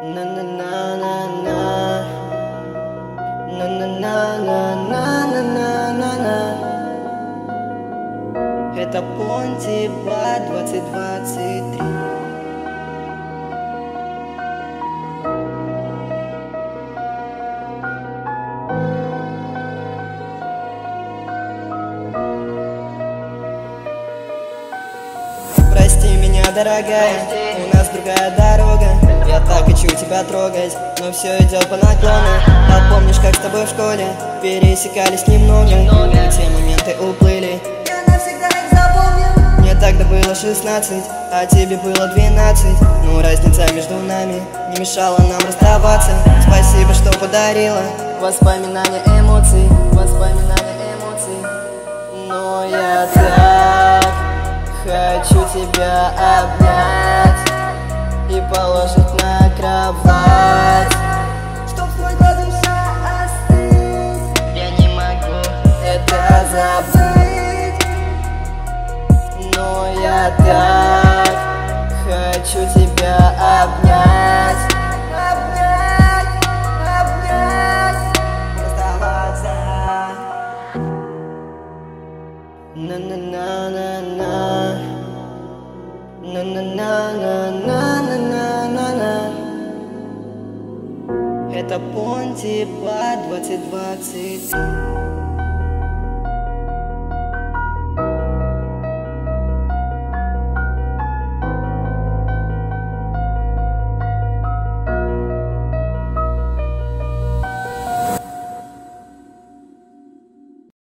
На на на на на на на на на на на на. Это Понтипа 2023. Прости меня, дорогая, у нас другая дорога. Я так хочу тебя трогать, но все идет по наклону. А помнишь, как с тобой в школе пересекались немного, и те моменты уплыли, Я навсегда их запомнил. мне тогда было 16, а тебе было 12. Ну, разница между нами не мешала нам расставаться. Спасибо, что подарила воспоминания эмоций, воспоминания эмоций. Но я так хочу тебя обнять и положить на кровать, Чтоб твой глазом вся остыть. я не могу это забыть. Но я так хочу тебя обнять, Обнять, обнять, расставаться. На-на-на-на-на, на-на-на-на-на-на-на-на. Это Понтипа 2023.